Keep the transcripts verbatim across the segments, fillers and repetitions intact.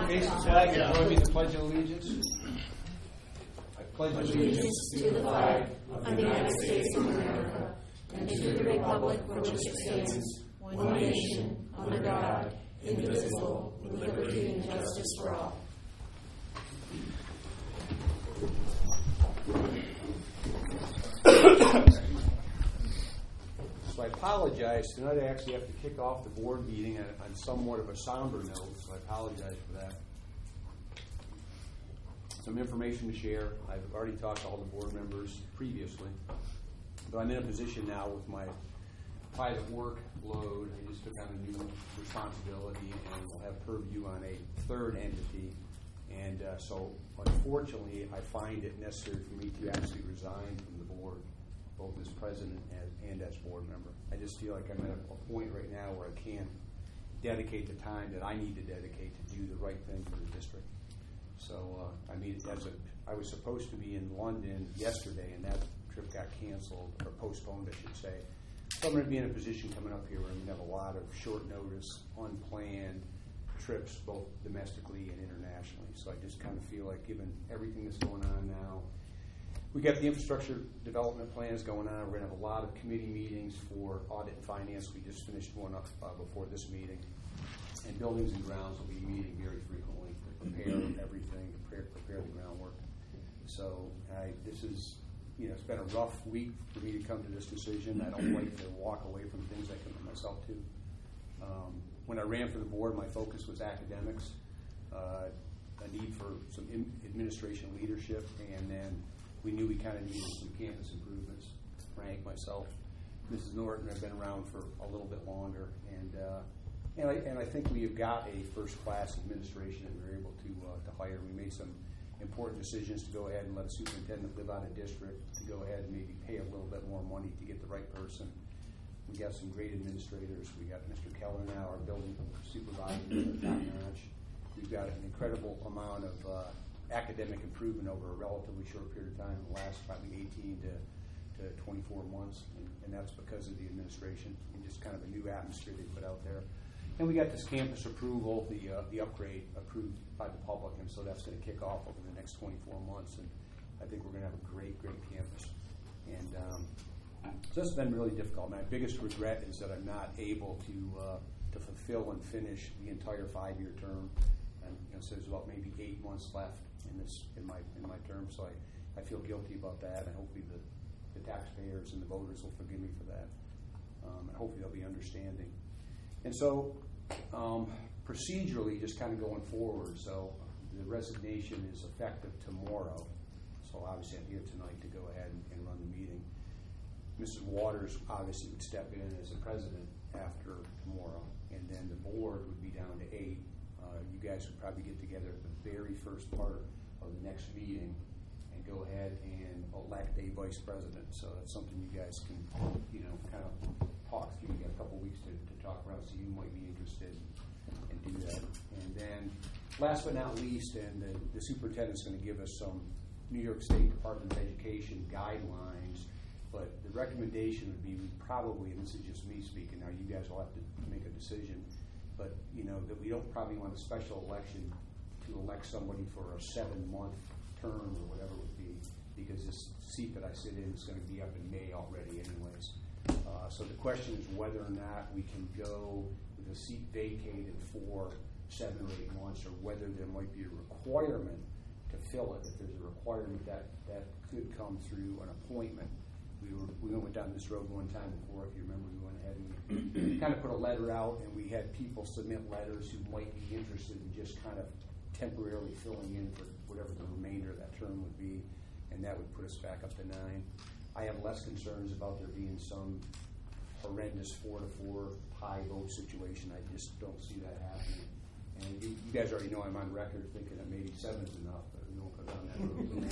Face the flag and join me in the Pledge of Allegiance. I pledge allegiance to the flag of the United States of America and to the republic for which it stands, one nation, under God, indivisible, with liberty and justice for all. So I apologize. Tonight I actually have to kick off the board meeting on, on somewhat of a somber note, so I apologize for that. Some information to share. I've already talked to all the board members previously, but I'm in a position now with my private workload. I just took on a new responsibility and will have purview on a third entity. And uh, so, unfortunately, I find it necessary for me to actually resign from the board, both as president and, and as board member. I just feel like I'm at a, a point right now where I can't dedicate the time that I need to dedicate to do the right thing for the district. So, uh, I mean, as a, I was supposed to be in London yesterday, and that trip got canceled, or postponed, I should say. So I'm going to be in a position coming up here where I'm going to have a lot of short notice, unplanned trips, both domestically and internationally. So I just kind of feel like, given everything that's going on now, we got the infrastructure development plans going on. We're going to have a lot of committee meetings for audit and finance. We just finished one up uh, before this meeting. And buildings and grounds will be meeting very frequently to prepare everything, to prepare, prepare the groundwork. So I, this is, you know, it's been a rough week for me to come to this decision. I don't like to walk away from things I commit myself to. Um, when I ran for the board, my focus was academics, uh, a need for some in, administration leadership, and then we knew we kind of needed some campus improvements. Frank, myself, Missus Norton have been around for a little bit longer, and uh, and, I, and I think we have got a first-class administration that we were able to uh, to hire. We made some important decisions to go ahead and let a superintendent live out of district, to go ahead and maybe pay a little bit more money to get the right person. We got some great administrators. We got Mister Keller now, our building supervisor, top notch. We've got an incredible amount of uh, academic improvement over a relatively short period of time, the last probably eighteen to, to twenty-four months, and, and that's because of the administration and just kind of a new atmosphere they put out there. And we got this campus approval, the uh, the upgrade approved by the public, and so that's going to kick off over the next twenty-four months, and I think we're going to have a great, great campus. And um, so this has been really difficult. My biggest regret is that I'm not able to uh, to fulfill and finish the entire five-year term. And you know, so there's about maybe eight months left in this in my in my term. So I, I feel guilty about that, and hopefully the, the taxpayers and the voters will forgive me for that. Um, and hopefully they'll be understanding. And so um, procedurally, just kind of going forward. So the resignation is effective tomorrow. So obviously I'm here tonight to go ahead and, and run the meeting. Missus Waters obviously would step in as the president after tomorrow, and then the board would be down to eight. Uh, you guys would probably get together at the very first part of the next meeting and go ahead and elect a vice president. So that's something you guys can, you know, kind of talk through. You got a couple weeks to, to talk around, so you might be interested and do that. And then last but not least, and the, the superintendent's going to give us some New York State Department of Education guidelines. But the recommendation would be we probably, and this is just me speaking now, you guys will have to make a decision, but you know that we don't probably want a special election to elect somebody for a seven-month term or whatever it would be, because this seat that I sit in is going to be up in May already anyways. Uh, so the question is whether or not we can go with a seat vacated for seven or eight months, or whether there might be a requirement to fill it. If there's a requirement, that, that could come through an appointment. We were we went down this road one time before, if you remember. We went ahead and we kind of put a letter out, and we had people submit letters who might be interested in just kind of temporarily filling in for whatever the remainder of that term would be, and that would put us back up to nine. I have less concerns about there being some horrendous four to four high vote situation. I just don't see that happening. And you, you guys already know I'm on record thinking that maybe seven's enough, but we won't go down that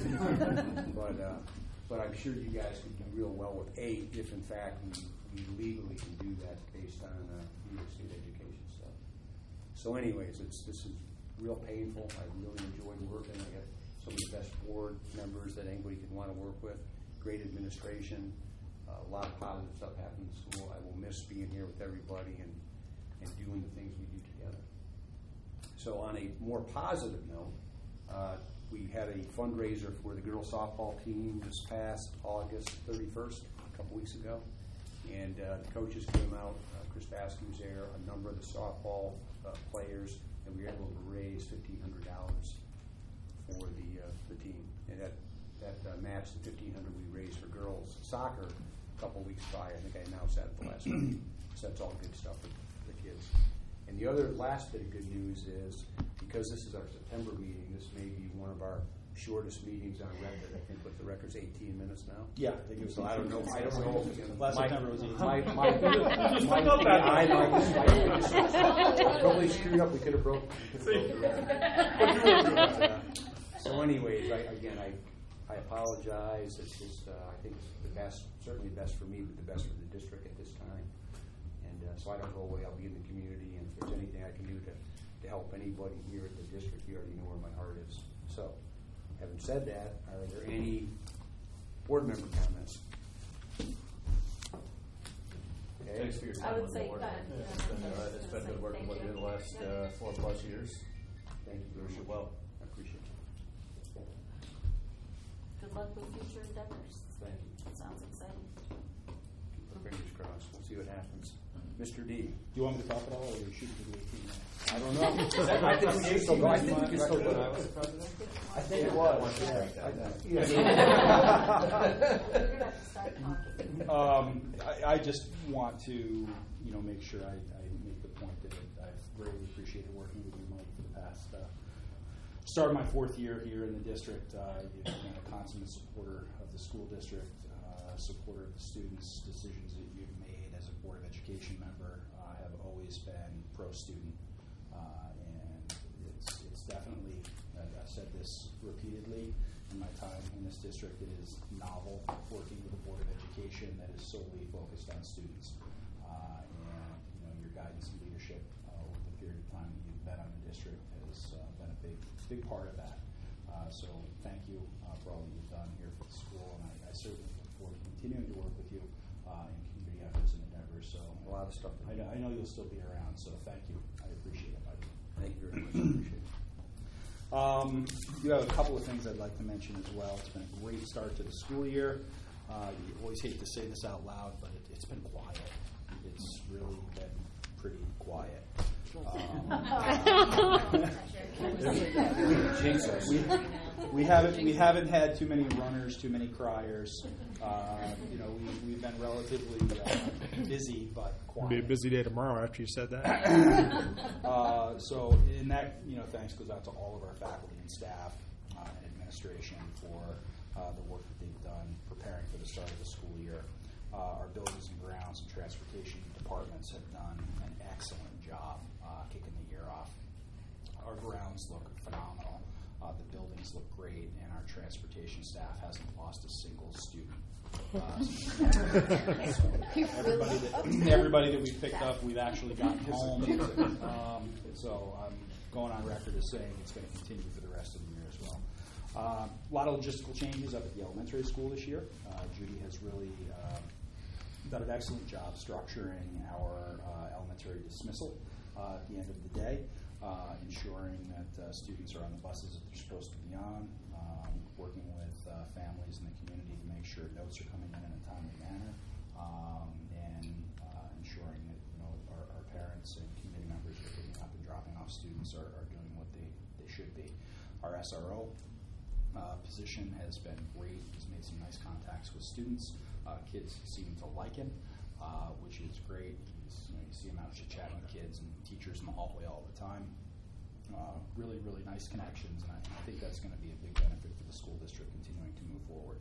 road. but uh, But I'm sure you guys could do real well with eight if, in fact, we, we legally can do that based on uh, New York State education stuff. So, anyways, it's this is real painful. I really enjoyed working. I got some of the best board members that anybody could want to work with. Great administration. Uh, a lot of positive stuff happened in school. I will miss being here with everybody and, and doing the things we do together. So on a more positive note, uh, we had a fundraiser for the girls softball team this past August thirty-first, a couple weeks ago. And uh, the coaches came out, uh, Chris Basky was there, a number of the softball uh, players, and we were able to raise fifteen hundred dollars for the uh, the team. And that, that uh, matched the fifteen hundred dollars we raised for girls soccer a couple weeks prior. I think I announced that at the last meeting. So that's all good stuff for the kids. And the other last bit of good news is, because this is our September meeting, this may be one of our shortest meetings on record. I think what the record's eighteen minutes now. Yeah, I think it was. So I don't know. I don't know. If it's Last my, September was eighteen. My, my, my, my, I like probably screwed up. We could have broke. We could have broke the record. uh, so, anyways, I, again, I I apologize. It's just uh, I think it's the best, certainly best for me, but the best for the district at this time. And uh, so I don't know what I'll be in the community, and if there's anything I can do to to help anybody here at the district, you already know where my heart is. So. Having said that, are there any board member comments? Okay. Thanks for your time I would on the say, board. uh, It's been, uh, it's been good working with you the last uh, four plus years. Thank you very much. Well, I appreciate it. good luck with future endeavors. Thank you. That sounds exciting. Keep our fingers crossed. We'll see what happens. Mister D. Do you want me to talk at all, or are you shooting for the eighteen minutes? I don't know. I think we can still go. I think we can still when I go. was president. I think it I was. want to break that. Yeah. You're going to have to start talking. Um, I, I just want to, you know, make sure I, I make the point that I've greatly appreciated working with you, Mike, for the past. Uh, started my fourth year here in the district. Uh, you've been a consummate supporter of the school district, uh, supporter of the students' decisions that you've made as a Board of Education member. Uh, have always been pro-student, uh, and it's it's definitely. I've said this repeatedly in my time in this district. It is novel working with a Board of Education that is solely focused on students. Uh, and you know, your guidance and leadership uh, over the period of time that you've been on the district has uh, been a big, big part of that. Uh, so thank you uh, for all that you've done here for the school, and I, I certainly look forward to continuing to work with you uh, in community efforts and endeavors. So A lot of stuff. I know, I know you'll still be around. So thank you. I appreciate it, Mike. Thank you very much. I appreciate it. Um, you have a couple of things I'd like to mention as well. It's been a great start to the school year. Uh, you always hate to say this out loud, but it, it's been quiet. It's really been pretty quiet. Um, Jinx us. we, we haven't we haven't had too many runners, too many criers. Uh, you know, we, we've been relatively uh, busy, but quiet. It'll be a busy day tomorrow after you said that. uh, so, in that, you know, thanks goes out to all of our faculty and staff uh, and administration for uh, the work that they've done preparing for the start of the school year. Uh, our buildings and grounds and transportation departments have done an excellent job uh, kicking the year off. Our grounds look phenomenal. Uh, the buildings look great, and our transportation staff hasn't lost a single student. Uh, so everybody, that, everybody that we've picked up, we've actually gotten home. Um, so I'm going on record as saying it's going to continue for the rest of the year as well. Uh, a lot of logistical changes up at the elementary school this year. Uh, Judy has really uh, done an excellent job structuring our uh, elementary dismissal uh, at the end of the day. Uh, ensuring that uh, students are on the buses that they're supposed to be on, um, working with uh, families in the community to make sure notes are coming in in a timely manner, um, and uh, ensuring that you know our, our parents and community members who are picking up and dropping off students are, are doing what they, they should be. Our S R O uh, position has been great. He's made some nice contacts with students. Uh, kids seem to like him, uh, which is great. You, know, you see him out chit-chatting with kids and teachers in the hallway all the time. Uh, really, really nice connections, and I, I think that's going to be a big benefit for the school district continuing to move forward.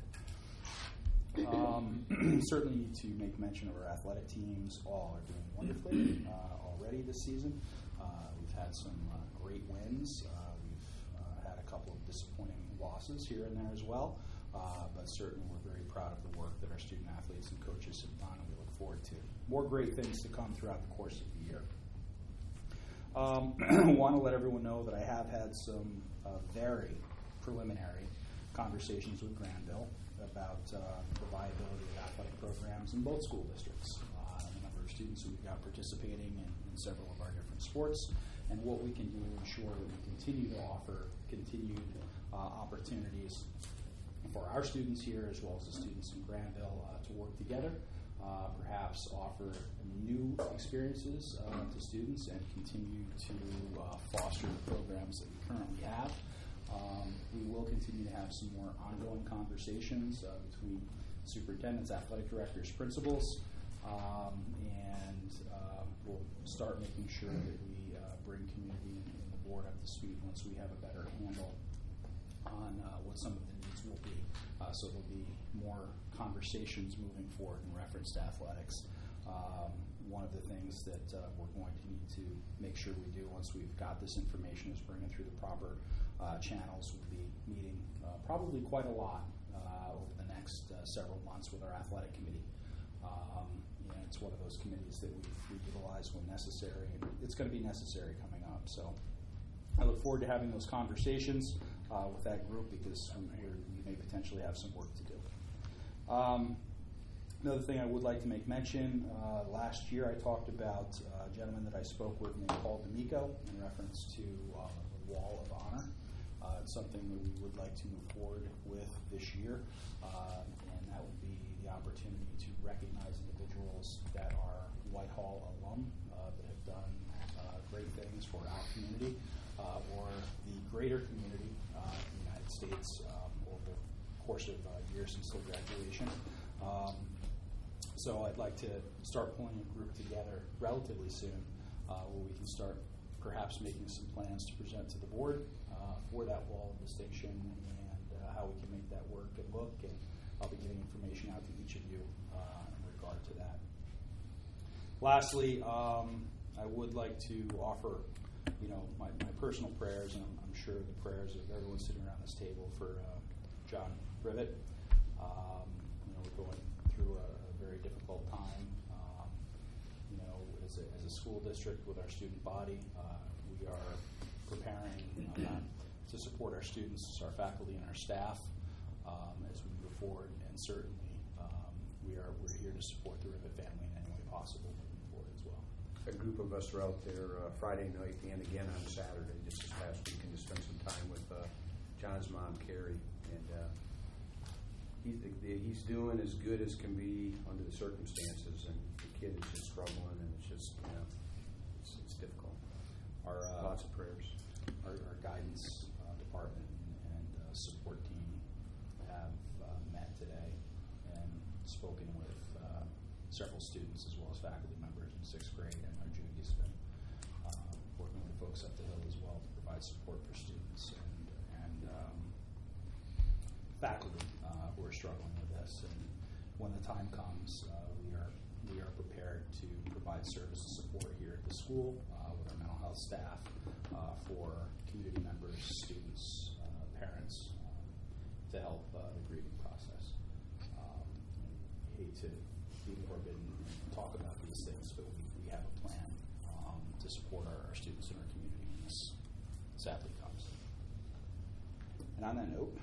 Um, certainly need to make mention of our athletic teams. All are doing wonderfully uh, already this season. Uh, we've had some uh, great wins. Uh, we've uh, had a couple of disappointing losses here and there as well, uh, but certainly we're very proud of the work that our student athletes and coaches have done, and we look forward to more great things to come throughout the course of the year. Um, want to let everyone know that I have had some uh, very preliminary conversations with Granville about uh, the viability of athletic programs in both school districts, uh, the number of students who we've got participating in, in several of our different sports, and what we can do to ensure that we continue to offer continued uh, opportunities for our students here as well as the students in Granville uh, to work together, uh, perhaps offer new experiences uh, to students and continue to uh, foster the programs that we currently have. Um, we will continue to have some more ongoing conversations uh, between superintendents, athletic directors, principals, um, and uh, we'll start making sure that we uh, bring community and, and the board up to speed once we have a better handle on uh, what some of the needs will be. Uh, so there'll be more conversations moving forward in reference to athletics. Um, one of the things that uh, we're going to need to make sure we do once we've got this information is bring it through the proper uh, channels. We'll be meeting uh, probably quite a lot uh, over the next uh, several months with our athletic committee. Um, and it's one of those committees that we, we utilize when necessary, and it's going to be necessary coming up. So I look forward to having those conversations uh, with that group because we, we may potentially have some work to do. Um, Another thing I would like to make mention, uh, last year I talked about uh, a gentleman that I spoke with named Paul D'Amico in reference to uh, the Wall of Honor. Uh, it's something that we would like to move forward with this year, uh, and that would be the opportunity to recognize individuals that are Whitehall alum uh, that have done uh, great things for our community uh, or the greater community uh, in the United States um, over the course of uh, years since their graduation. Um, So I'd like to start pulling a group together relatively soon uh, where we can start perhaps making some plans to present to the board uh, for that wall of distinction and uh, how we can make that work and look. And I'll be giving information out to each of you uh, in regard to that. Lastly, um, I would like to offer, you know, my, my personal prayers, and I'm, I'm sure the prayers of everyone sitting around this table for uh, John Rivet. Um, you know, we're going through a very difficult time. Um, you know, as a, as a school district with our student body, uh, we are preparing uh, to support our students, our faculty, and our staff um, as we move forward. And certainly, um, we are we're here to support the Rivet family in any way possible moving forward as well. A group of us are out there uh, Friday night and again on Saturday, just this past weekend, to spend some time with uh, John's mom, Carrie, and. Uh, He's, he's doing as good as can be under the circumstances, and the kid is just struggling, and it's just, you know, it's, it's difficult. Our, uh, Lots of prayers. Our, our guidance uh, department and uh, support team have uh, met today and spoken with uh, several students as well as faculty members in sixth grade, and our Judy's been uh, working with folks up the hill as well to provide support for students and, and um, faculty uh, who are struggling with this. And when the time comes, uh, we are we are prepared to provide service and support here at the school uh, with our mental health staff uh, for community members, students, uh, parents, um, to help uh, the grieving process. Um, I hate to be morbid and talk about these things, but we, we have a plan um, to support our, our students in our community when this sadly comes. And on that note,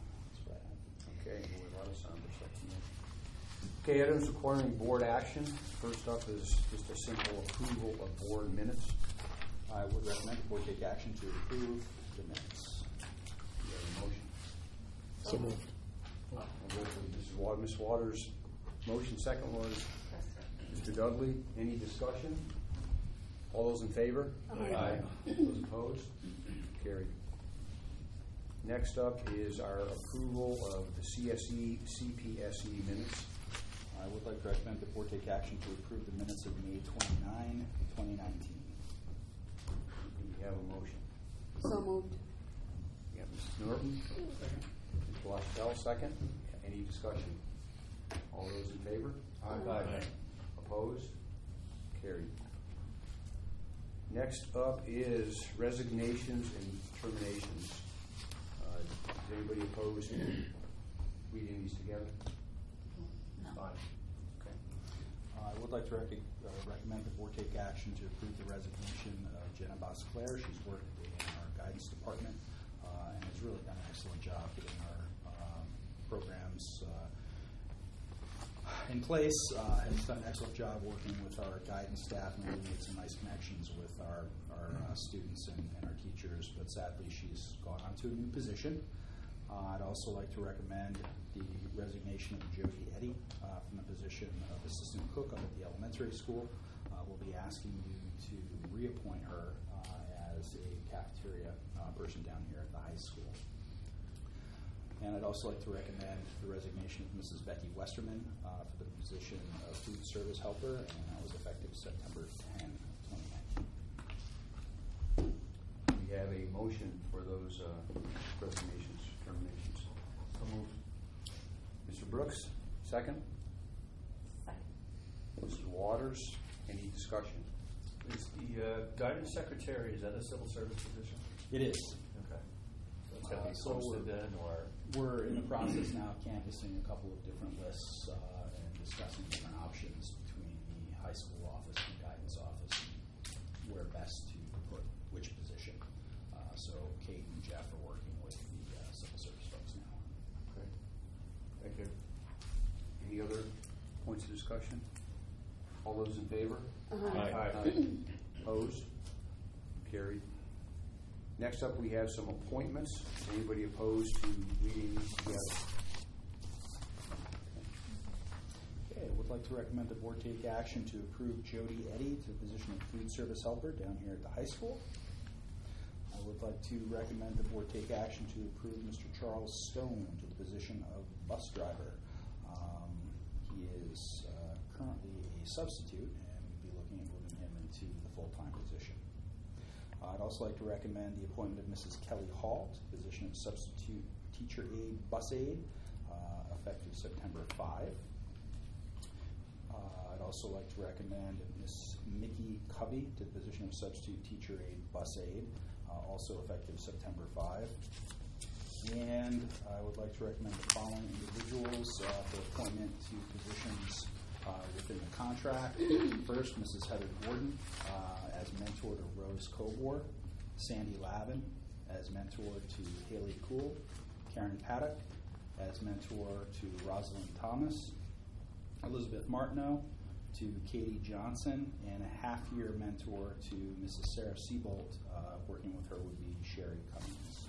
Okay, a lot of somber section there. Okay, items requiring board action. First up is just a simple approval of board minutes. I would recommend the board take action to approve the minutes. Do you have a motion? So moved. I'll go for Missus Waters. Miz Waters' motion. Second was Mister Dudley. Any discussion? All those in favor? Aye. Aye. Those opposed? Carried. Next up is our approval of the C S E, C P S E minutes. I would like to recommend the board take action to approve the minutes of May twenty-ninth, twenty nineteen. Do we have a motion? So moved. You got Missus Norton? Second. Mister Lachapelle, second. Any discussion? All those in favor? Aye. Aye. Opposed? Carried. Next up is resignations and terminations. Uh, is anybody opposed to reading these together? No. Fine. Okay. Uh, I would like to rec- uh, recommend the board take action to approve the resignation of Jenna Bosclair. She's worked in our guidance department uh, and has really done an excellent job getting our um, programs uh, in place, uh, has done an excellent job working with our guidance staff, and really made some nice connections with our, our uh, students and, and our teachers, but sadly she's gone on to a new position. Uh, I'd also like to recommend the resignation of Jody Eddy uh, from the position of assistant cook up at the elementary school. Uh, we'll be asking you to reappoint her uh, as a cafeteria uh, person down here at the high school. And I'd also like to recommend the resignation of Missus Becky Westerman uh, for the position of food service helper, and that was effective September tenth, twenty nineteen. We have a motion for those uh, resignations, terminations. So moved. Mister Brooks, second. Second. Missus Waters, any discussion? Is the uh, guidance secretary, is that a civil service position? It is. Okay. So it's got to Uh, be so posted we're- then, or? We're in the process now of canvassing a couple of different lists uh, and discussing different options between the high school office and guidance office, and where best to put which position. Uh, so Kate and Jeff are working with the uh, civil service folks now. Okay. Thank you. Any other points of discussion? All those in favor? Aye. Opposed? Carried. Next up, we have some appointments. Anybody opposed to reading these together? Okay, I would like to recommend the board take action to approve Jody Eddy to the position of food service helper down here at the high school. I would like to recommend the board take action to approve Mister Charles Stone to the position of bus driver. Um, he is uh, currently a substitute, and we'd be looking at moving him into the full-time position. Uh, I'd also like to recommend the appointment of Missus Kelly Hall to the position of substitute teacher aide bus aide, uh, effective September fifth. Uh, I'd also like to recommend Miss Mickey Covey to the position of substitute teacher aide bus aide, uh, also effective September fifth. And I would like to recommend the following individuals uh, for appointment to positions uh, within the contract. First, Missus Heather Gordon uh, as mentor to Rose Cobor, Sandy Lavin as mentor to Haley Cool, Karen Paddock as mentor to Rosalind Thomas, Elizabeth Martineau to Katie Johnson, and a half-year mentor to Missus Sarah Seabolt. Uh, working with her would be Sherry Cummings.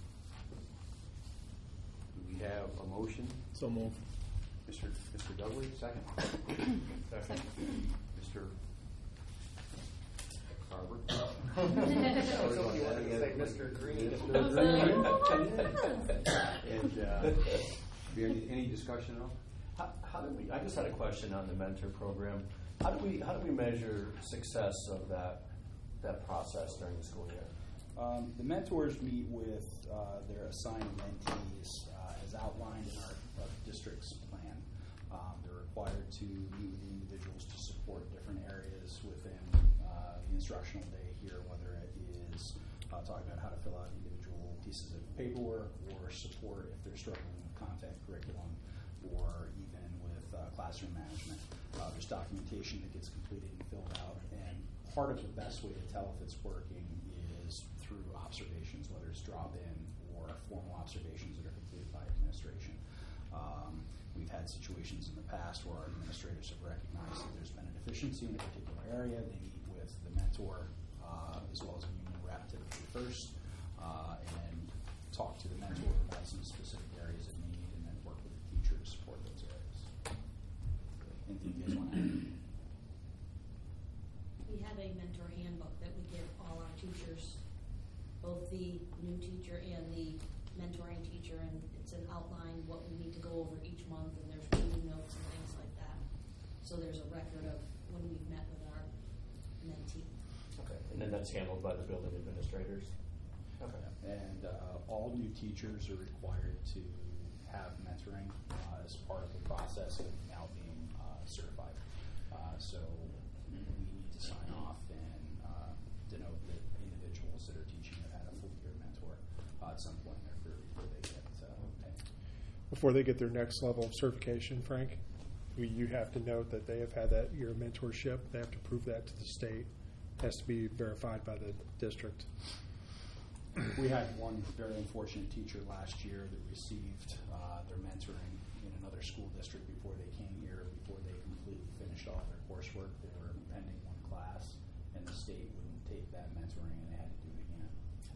Do we have a motion? So move. Mister Mister Dudley, second. Second. Mister Carver. Somebody wanted to say Mister Green. And uh, do you have any, any discussion at all? How, how do we, I just had a question on the mentor program. How do we, how do we measure success of that, that process during the school year? Um, the mentors meet with uh, their assigned mentees uh, as outlined in our, our district's plan. Um, they're required to meet with the individuals to support different areas within uh, the instructional day here, whether it is uh, talking about how to fill out individual pieces of paperwork or support if they're struggling with content curriculum or even with uh, classroom management. Uh, there's documentation that gets completed and filled out, and part of the best way to tell if it's working is through observations, whether it's drop-in or formal observations that are completed by administration. Um, we've had situations in the past where our administrators have recognized that there's been a deficiency in a particular area. They meet with the mentor uh, as well as a union rep typically first uh, and talk to the mentor about some specific areas of need and then work with the teacher to support those areas. Anything you guys want to add? We have a mentor handbook that we give all our teachers, both the new teacher and the mentoring teacher, and it's an outline what we need to go over each month, and there's reading notes and things like that. So there's a record of when we've met with our mentee. Okay. And then that's handled by the building administrators? Okay. And uh, all new teachers are required to have mentoring uh, as part of the process of now being uh, certified. Uh, so we need to sign off and uh, denote that individuals that are teaching have had a full year mentor uh, at some point in their career before they get uh, paid. Before they get their next level of certification, Frank, we, you have to note that they have had that year of mentorship. They have to prove that to the state. It has to be verified by the district. we had one very unfortunate teacher last year that received uh, their mentoring in another school district before they came here, before they completely finished all their coursework. They were pending one class, and the state wouldn't take that mentoring, and they had to do it again.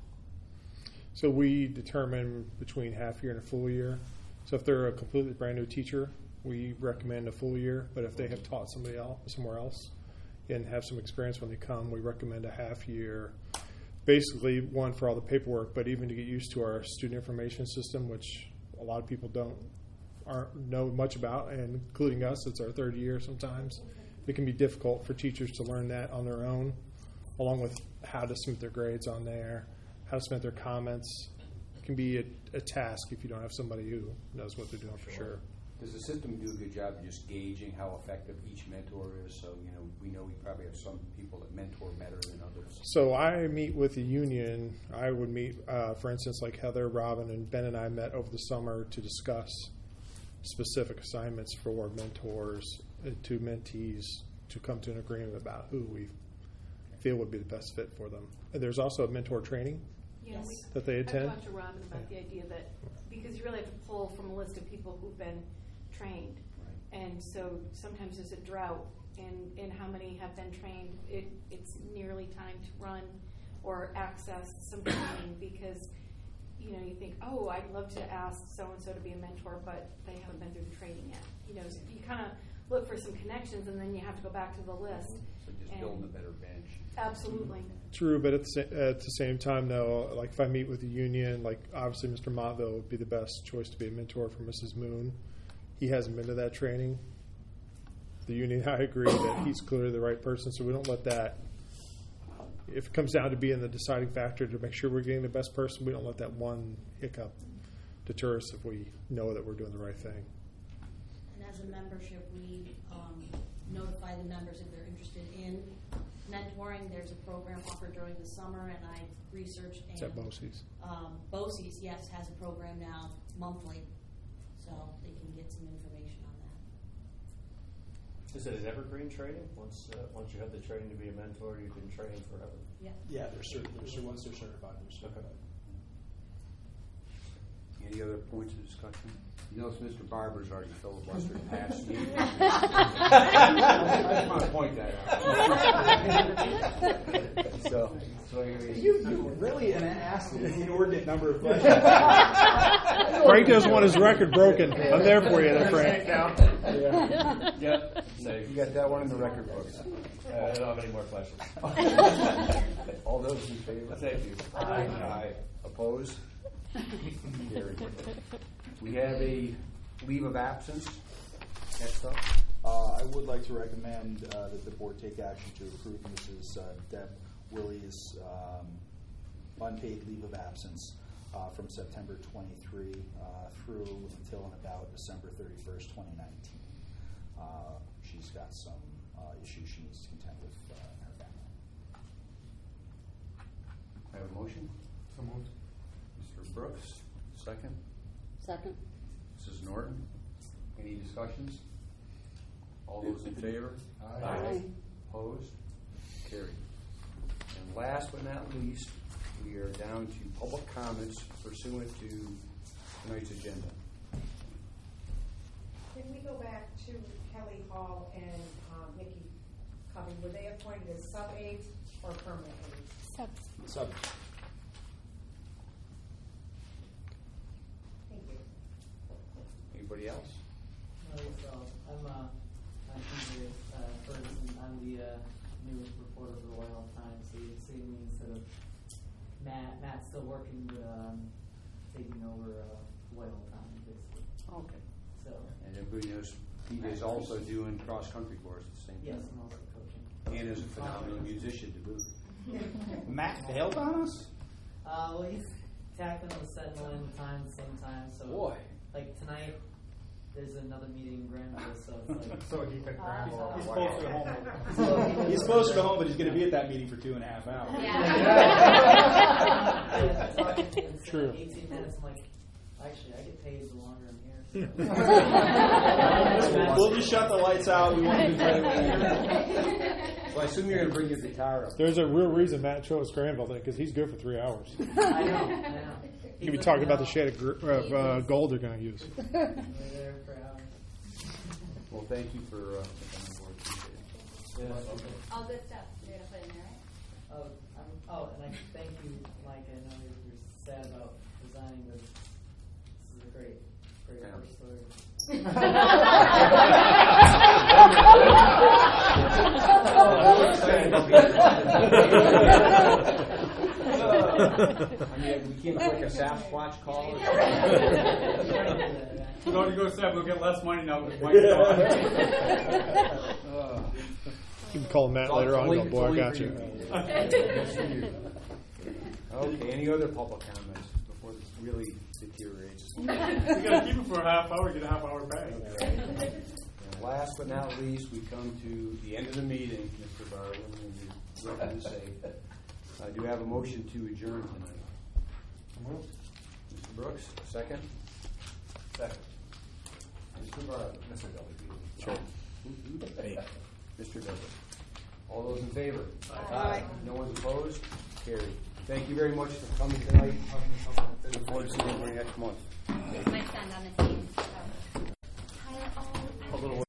So we determine between half year and a full year. So if they're a completely brand new teacher, we recommend a full year. But if they have taught somebody else somewhere else and have some experience when they come, we recommend a half year. Basically, one, for all the paperwork, but even to get used to our student information system, which a lot of people don't aren't know much about, and including us, it's our third year sometimes. It can be difficult for teachers to learn that on their own, along with how to submit their grades on there, how to submit their comments. It can be a, a task if you don't have somebody who knows what they're doing for sure. Does the system do a good job of just gauging how effective each mentor is? So, you know, we know we probably have some people that mentor better than others. So I meet with the union. I would meet, uh, for instance, like Heather, Robin, and Ben and I met over the summer to discuss specific assignments for mentors, uh, to mentees, to come to an agreement about who we feel would be the best fit for them. And there's also a mentor training Yes. that they I've attend. talked to Robin about the idea that, because you really have to pull from a list of people who've been trained. Right. And so sometimes there's a drought in, in how many have been trained. It, it's nearly time to run or access some training because, you know, you think, oh, I'd love to ask so-and-so to be a mentor, but they haven't been through the training yet. You know, so you kind of look for some connections and then you have to go back to the list. So just And- building a better bench. Absolutely. True, but at the, sa- at the same time, though, like if I meet with the union, like obviously Mister Montville would be the best choice to be a mentor for Missus Moon. He hasn't been to that training. The union, I agree that he's clearly the right person, so we don't let that, if it comes down to being the deciding factor to make sure we're getting the best person, we don't let that one hiccup deter us if we know that we're doing the right thing. And as a membership, we um, notify the members if they're interested in mentoring. There's a program offered during the summer, and I researched. It's at BOCES. Um, BOCES, yes, has a program now monthly, so they can get some information on that. Is it an evergreen training? Once uh, once you have the training to be a mentor, you can train forever. Yeah. Yeah, they're cert- they're cert- once they're certified, they're certified. Any other points of discussion? You notice Mister Barber's already filibustered past you. I just want to point that out. so, so anyways. You, you really an ass an inordinate number of questions. Frank doesn't want his record broken. I'm there for you there, Frank. Yeah. Yep. Safe. You got that one in the record books. Uh, I don't have any more questions. All those in favor? Thank you. Aye. Aye. Opposed? Carried. We have a leave of absence. Next up. Uh, I would like to recommend uh, that the board take action to approve Missus Uh, Deb Willie's um, unpaid leave of absence uh, from September twenty-third uh, through until and about December thirty-first, twenty nineteen. Uh, she's got some uh, issues she needs to contend with uh, in her family. I have a motion. So moved. Mister Brooks, second. Second. Missus Norton. Any discussions? All those in favor? Aye. Opposed? Carried. And last but not least, we are down to public comments pursuant to tonight's agenda. Can we go back to Kelly Hall and um, Nikki Covey? Were they appointed as sub-aides or permanent aides? Sub. Sub. Thank you. Anybody else? Hello, so I'm uh, I'm Peter uh, Ferguson. I'm the uh, new reporter for the Loyal Times. So you've seen me instead of Matt. Matt's still working, but um, taking over uh, Loyal Times basically. Okay. So And everybody knows P J's also doing cross-country for us at the same yes, time. I'm also coaching. And is a phenomenal musician to boot. Matt bailed on us? Uh, well, he's tackling the set and the time at the same time. So Boy. like tonight, there's another meeting in Granville, so it's like. So he took Granville. He's supposed to go home. He's supposed to go home, but he's going to be at that meeting for two and a half hours. Yeah, talking, it's, uh, True. eighteen minutes. I'm like, Actually, I get paid the longer I'm here. So. We'll just shut the lights out. We want to do that. So I assume you're going to bring your guitar up. There's a real reason Matt chose Granville then, because he's good for three hours. I know, I know. You'll be talking about the shade of gr- of, uh, gold they're going to use. We're there for hours. Well, thank you for uh, coming aboard. Appreciate it. All good stuff. You're gonna put in there, right? Oh, I'm, oh, and I thank you, Mike. I know you're, you're sad about resigning, but this is a great, great Yeah. first story. I mean, we can't like a Sasquatch call. We're going to go step. We'll get less money now because Mike's gone. You can call Matt later on and go, boy, I got you. Okay, any other public comments before this really deteriorates? You got to keep it for a half hour, get a half hour back. And last but not least, we come to the end of the meeting, Mister Barlow, and you have to say, I do have a motion to adjourn tonight. Mister Brooks, second? Second. Mister Barlow. Mister W. Sure. Hey. Mister Douglas. All those in favor? Aye. No one's opposed? Carried. Thank you very much for coming tonight. Look forward to seeing you next month. Might stand on this